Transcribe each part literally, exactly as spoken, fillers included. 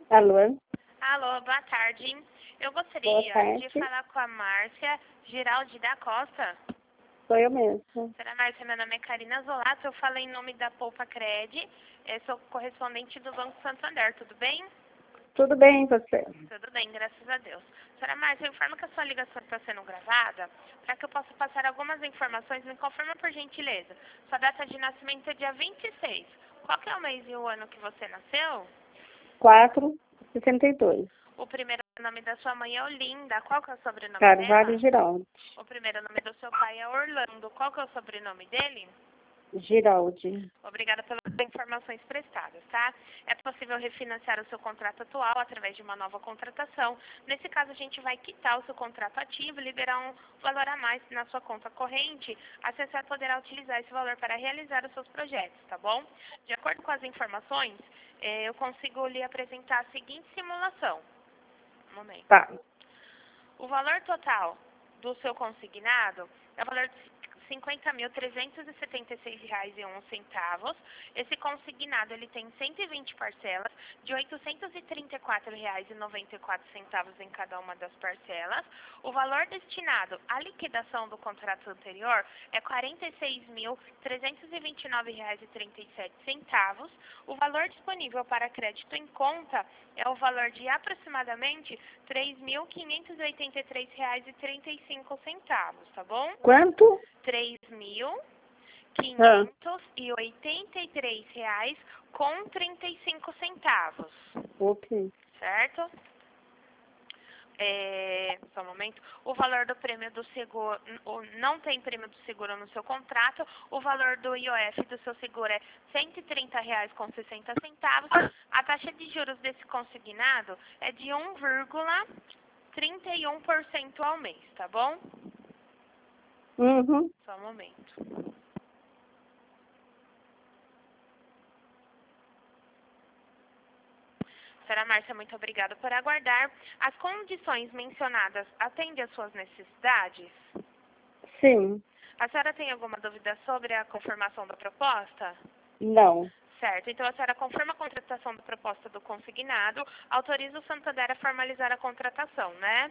Alô? Alô, boa tarde. Eu Boa gostaria tarde. de falar com a Márcia Giraldi da Costa. Sou eu mesma. Senhora Márcia, meu nome é Karina Zolato, eu falo em nome da Poupa Cred, eu sou correspondente do Banco Santander, tudo bem? Tudo bem, e você? Tudo bem, graças a Deus. Senhora Márcia, eu informo que a sua ligação está sendo gravada, para que eu possa passar algumas informações, me confirma por gentileza. Sua data de nascimento é dia vinte e seis. Qual que é o mês e o ano que você nasceu? quatro, sessenta e dois. O primeiro nome da sua mãe é Olinda. Qual que é o sobrenome Carvalho dela? Giraldi. O primeiro nome do seu pai é Orlando. Qual que é o sobrenome dele? Giraldi. Obrigada pelas informações prestadas, tá? É possível refinanciar o seu contrato atual através de uma nova contratação. Nesse caso, a gente vai quitar o seu contrato ativo e liberar um valor a mais na sua conta corrente. Assim, você poderá utilizar esse valor para realizar os seus projetos, tá bom? De acordo com as informações, eh, eu consigo lhe apresentar a seguinte simulação. Um momento. Tá. O valor total do seu consignado é o valor de cinquenta mil trezentos e setenta e seis reais e um centavos. Esse consignado ele tem cento e vinte parcelas de oitocentos e trinta e quatro reais e noventa e quatro centavos em cada uma das parcelas. O valor destinado à liquidação do contrato anterior é quarenta e seis mil trezentos e vinte e nove reais e trinta e sete centavos. O valor disponível para crédito em conta é o valor de aproximadamente três mil quinhentos e oitenta e três reais e trinta e cinco centavos, tá bom? Quanto? três mil quinhentos e oitenta e três reais com trinta e cinco centavos, Ok. certo? É, só um momento. O valor do prêmio do seguro, não tem prêmio do seguro no seu contrato, o valor do I O F do seu seguro é cento e trinta reais com sessenta centavos. A taxa de juros desse consignado é de um vírgula trinta e um por cento ao mês, tá bom? Uhum. Só um momento. Senhora Márcia, muito obrigada por aguardar. As condições mencionadas atendem às suas necessidades? Sim. A senhora tem alguma dúvida sobre a confirmação da proposta? Não. Certo, então a senhora confirma a contratação da proposta do consignado, autoriza o Santander a formalizar a contratação, né?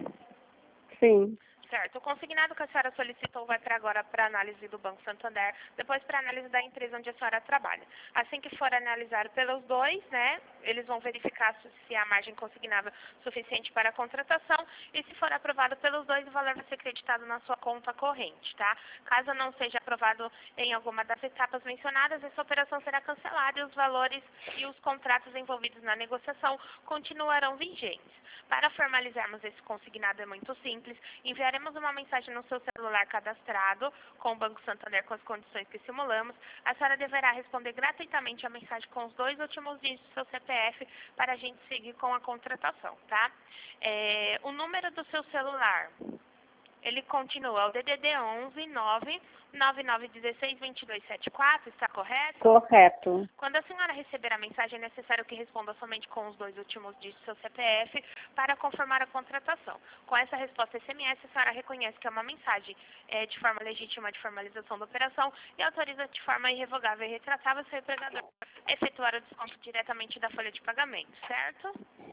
Sim. Certo, o consignado que a senhora solicitou vai para agora para análise do Banco Santander, depois para análise da empresa onde a senhora trabalha. Assim que for analisado pelos dois, né, eles vão verificar se há margem consignável suficiente para a contratação e se for aprovado pelos dois, o valor vai ser creditado na sua conta corrente, tá? Caso não seja aprovado em alguma das etapas mencionadas, essa operação será cancelada e os valores e os contratos envolvidos na negociação continuarão vigentes. Para formalizarmos esse consignado é muito simples, enviaremos uma mensagem no seu celular cadastrado com o Banco Santander com as condições que simulamos. A senhora deverá responder gratuitamente a mensagem com os dois últimos dígitos do seu C P F para a gente seguir com a contratação, tá? É, o número do seu celular, ele continua o D D D onze nove nove nove um seis dois dois sete quatro, está correto? Correto. Quando a senhora receber a mensagem, é necessário que responda somente com os dois últimos dígitos do seu C P F para confirmar a contratação. Com essa resposta S M S, a senhora reconhece que é uma mensagem é, de forma legítima de formalização da operação e autoriza de forma irrevogável e retratável o seu empregador a efetuar o desconto diretamente da folha de pagamento, certo?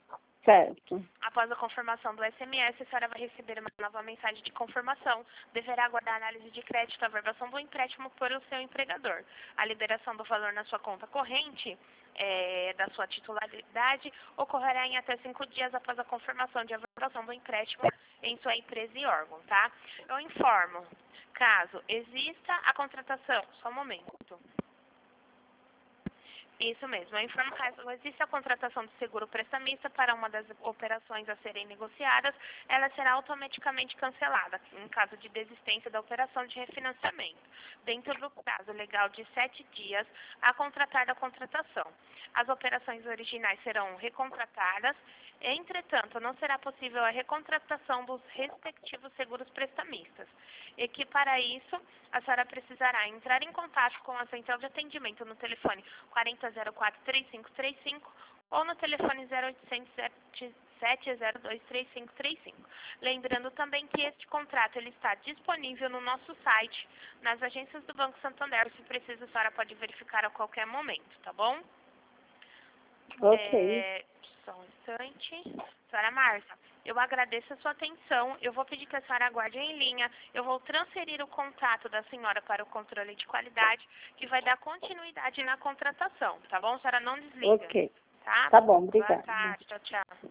Certo. Após a confirmação do S M S, a senhora vai receber uma nova mensagem de confirmação. Deverá aguardar a análise de crédito, a verbação do empréstimo por o seu empregador. A liberação do valor na sua conta corrente é, da sua titularidade ocorrerá em até cinco dias após a confirmação de averbação do empréstimo em sua empresa e órgão, tá? Eu informo, caso exista a contratação, só um momento. Isso mesmo, eu informo caso exista a contratação de seguro prestamista para uma das operações a serem negociadas, ela será automaticamente cancelada, em caso de desistência da operação de refinanciamento, dentro do prazo legal de sete dias a contratar da contratação. As operações originais serão recontratadas, entretanto, não será possível a recontratação dos respectivos seguros prestamistas, e que para isso a senhora precisará entrar em contato com a central de atendimento no telefone quarenta zero quatro três cinco três cinco ou no telefone zero oitocentos sete zero dois três cinco três cinco. Lembrando também que este contrato ele está disponível no nosso site, nas agências do Banco Santander, se precisa a senhora pode verificar a qualquer momento, tá bom? Ok. É, só um bastante. Senhora Márcia, eu agradeço a sua atenção. Eu vou pedir que a senhora aguarde em linha. Eu vou transferir o contato da senhora para o controle de qualidade, que vai dar continuidade na contratação, tá bom? A senhora não desliga. Ok. Tá? Tá bom, Boa obrigada. tarde. Tchau, tchau.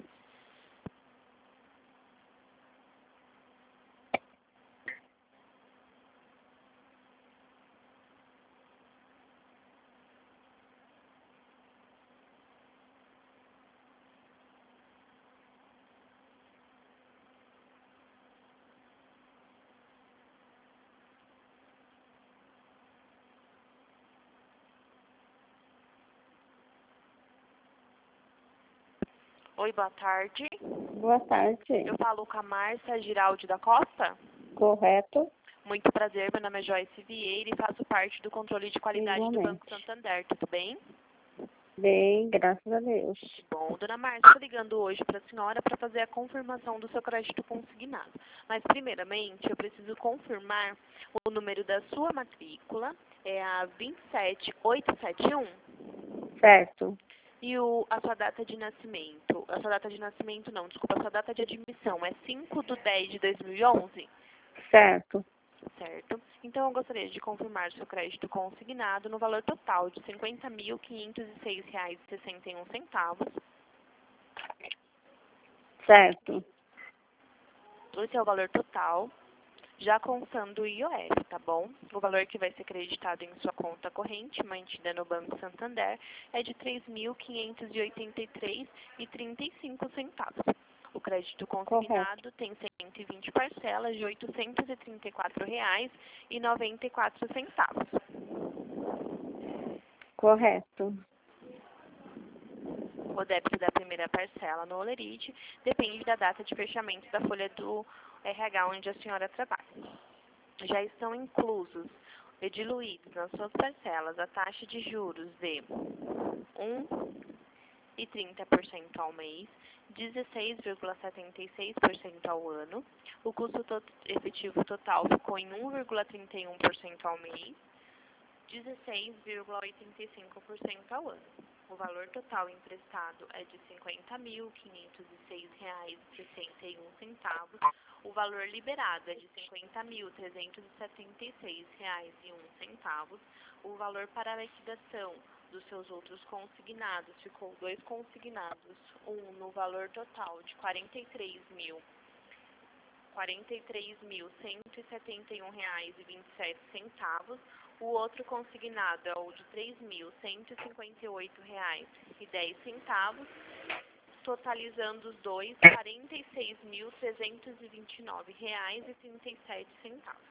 Oi, boa tarde. Boa tarde. Eu falo com a Márcia Giraldi da Costa. Correto? Muito prazer, meu nome é Joyce Vieira e faço parte do controle de qualidade Igualmente. do Banco Santander. Tudo bem? Bem, graças a Deus. Bom, dona Márcia, estou ligando hoje para a senhora para fazer a confirmação do seu crédito consignado. Mas, primeiramente, eu preciso confirmar o número da sua matrícula, é a dois sete oito sete um, Certo. e o, a sua data de nascimento. A sua data de nascimento, não, desculpa, a sua data de admissão é cinco de dez de dois mil e onze? Certo. Certo. Então, eu gostaria de confirmar seu crédito consignado no valor total de cinquenta mil quinhentos e seis reais e sessenta e um centavos. Certo. Esse é o valor total, já constando o I O F, tá bom? O valor que vai ser creditado em sua conta corrente, mantida no Banco Santander, é de três mil quinhentos e oitenta e três reais e trinta e cinco centavos. O crédito consignado Correto. tem cento e vinte parcelas de oitocentos e trinta e quatro reais e noventa e quatro centavos. Correto. O débito da primeira parcela no Olerite depende da data de fechamento da folha do R H onde a senhora trabalha. Já estão inclusos e diluídos nas suas parcelas a taxa de juros de um vírgula trinta por cento ao mês, dezesseis vírgula setenta e seis por cento ao ano. O custo to efetivo total ficou em um vírgula trinta e um por cento ao mês, dezesseis vírgula oitenta e cinco por cento ao ano. O valor total emprestado é de cinquenta mil quinhentos e seis reais e sessenta e um centavos. O valor liberado é de cinquenta mil trezentos e setenta e seis reais e um centavo. O valor para a liquidação dos seus outros consignados ficou dois consignados, um no valor total de quarenta e três mil quarenta e três mil cento e setenta e um reais e vinte e sete centavos. O outro consignado é o de três mil cento e cinquenta e oito reais e dez centavos, totalizando os dois quarenta e seis mil trezentos e vinte e nove reais e trinta e sete centavos.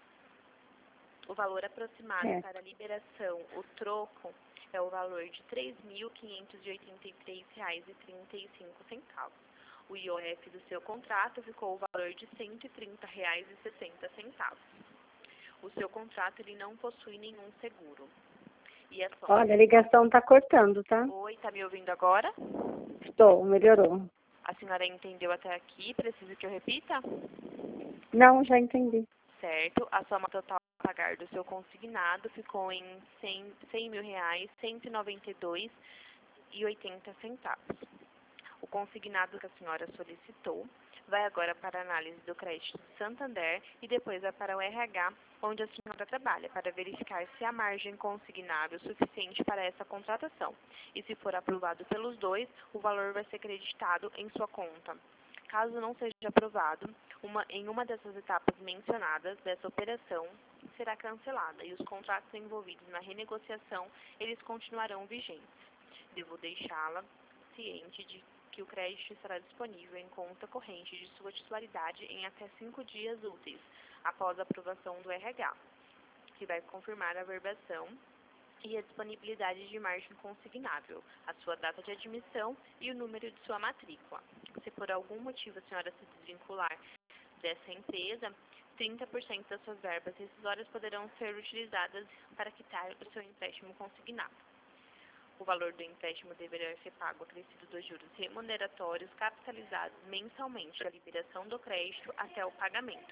O valor aproximado É. para a liberação, o troco, é o valor de três mil quinhentos e oitenta e três reais e trinta e cinco centavos. O I O F do seu contrato ficou o valor de cento e trinta reais e sessenta centavos. O seu contrato ele não possui nenhum seguro. E é só... Olha, a ligação tá cortando, tá? Oi, tá me ouvindo agora? Estou, melhorou. A senhora entendeu até aqui? Preciso que eu repita? Não, já entendi. Certo. A soma total a pagar do seu consignado ficou em cem mil reais, cento e noventa e dois reais e oitenta centavos. O consignado que a senhora solicitou vai agora para a análise do crédito do Santander e depois vai para o R H, onde a senhora trabalha, para verificar se há margem consignável suficiente para essa contratação. E se for aprovado pelos dois, o valor vai ser creditado em sua conta. Caso não seja aprovado, uma, em uma dessas etapas mencionadas dessa operação será cancelada e os contratos envolvidos na renegociação, eles continuarão vigentes. Devo deixá-la ciente de que o crédito estará disponível em conta corrente de sua titularidade em até cinco dias úteis, após a aprovação do R H, que vai confirmar a verbação e a disponibilidade de margem consignável, a sua data de admissão e o número de sua matrícula. Se por algum motivo a senhora se desvincular dessa empresa, trinta por cento das suas verbas rescisórias poderão ser utilizadas para quitar o seu empréstimo consignado. O valor do empréstimo deverá ser pago acrescido dos juros remuneratórios capitalizados mensalmente da liberação do crédito até o pagamento.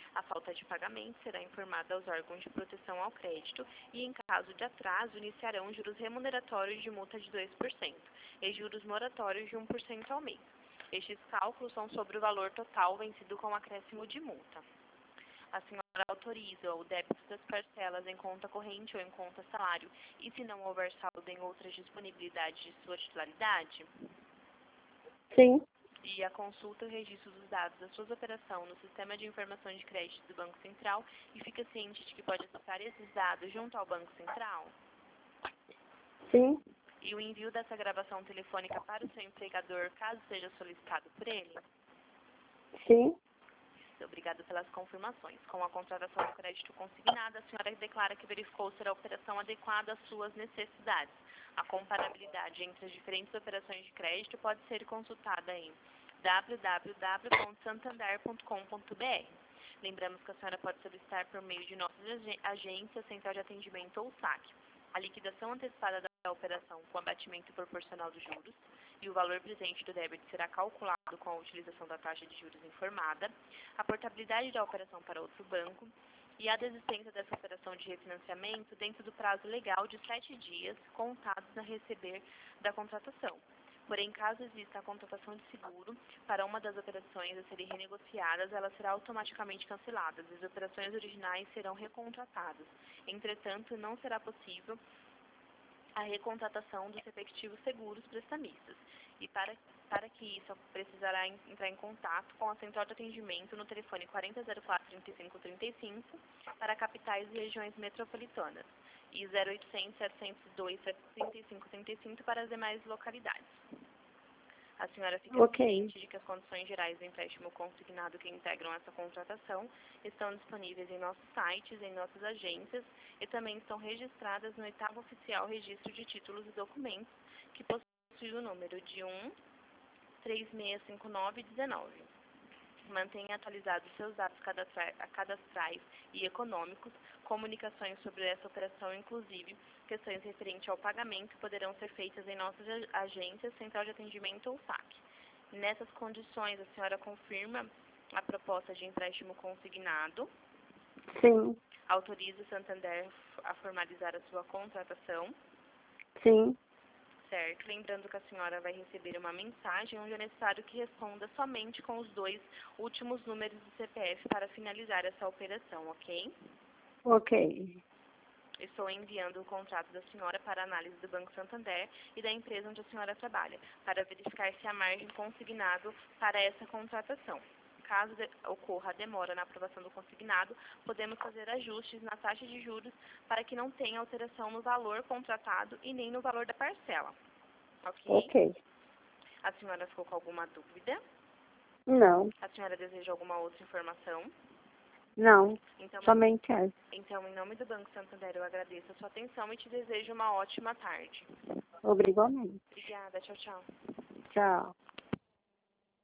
A falta de pagamento será informada aos órgãos de proteção ao crédito e, em caso de atraso, iniciarão juros remuneratórios de multa de dois por cento e juros moratórios de um por cento ao mês. Estes cálculos são sobre o valor total vencido com acréscimo de multa. A senhora autoriza o débito das parcelas em conta corrente ou em conta salário e, se não houver saldo em outras disponibilidades de sua titularidade? Sim. E a consulta e o registro dos dados da sua operação no Sistema de Informação de Crédito do Banco Central e fica ciente de que pode acessar esses dados junto ao Banco Central? Sim. E o envio dessa gravação telefônica para o seu empregador, caso seja solicitado por ele? Sim. Obrigada pelas confirmações. Com a contratação do crédito consignado, a senhora declara que verificou ser a operação adequada às suas necessidades. A comparabilidade entre as diferentes operações de crédito pode ser consultada em w w w ponto santander ponto com ponto b r. Lembramos que a senhora pode solicitar por meio de nossas agências, central de atendimento ou saque a liquidação antecipada da operação com abatimento proporcional dos juros, e o valor presente do débito será calculado com a utilização da taxa de juros informada, a portabilidade da operação para outro banco e a desistência dessa operação de refinanciamento dentro do prazo legal de sete dias contados a receber da contratação. Porém, caso exista a contratação de seguro para uma das operações a serem renegociadas, ela será automaticamente cancelada e as operações originais serão recontratadas. Entretanto, não será possível a recontratação dos respectivos seguros prestamistas. E para, para que isso, precisará entrar em contato com a central de atendimento no telefone quarenta zero quatro, trinta e cinco trinta e cinco para capitais e regiões metropolitanas e zero oitocentos, setecentos e dois, trinta e cinco trinta e cinco para as demais localidades. A senhora fica Ok. ciente de que as condições gerais do empréstimo consignado que integram essa contratação estão disponíveis em nossos sites, em nossas agências e também estão registradas no oitavo oficial registro de títulos e documentos, que possui o número de um três seis cinco nove um nove. Mantenha atualizados seus dados cadastra- cadastrais e econômicos. Comunicações sobre essa operação, inclusive questões referentes ao pagamento, poderão ser feitas em nossas agências, central de atendimento ou saque. Nessas condições, a senhora confirma a proposta de empréstimo consignado, Sim. autoriza o Santander a formalizar a sua contratação, Sim. certo? Lembrando que a senhora vai receber uma mensagem onde é necessário que responda somente com os dois últimos números do C P F para finalizar essa operação, ok? Ok. Estou enviando o contrato da senhora para análise do Banco Santander e da empresa onde a senhora trabalha, para verificar se há margem consignado para essa contratação. Caso de, ocorra demora na aprovação do consignado, podemos fazer ajustes na taxa de juros para que não tenha alteração no valor contratado e nem no valor da parcela. Ok? Ok. A senhora ficou com alguma dúvida? Não. A senhora deseja alguma outra informação? Não. Então, Somente essa. então, em nome do Banco Santander, eu agradeço a sua atenção e te desejo uma ótima tarde. Obrigada. Obrigada. Tchau, tchau. Tchau.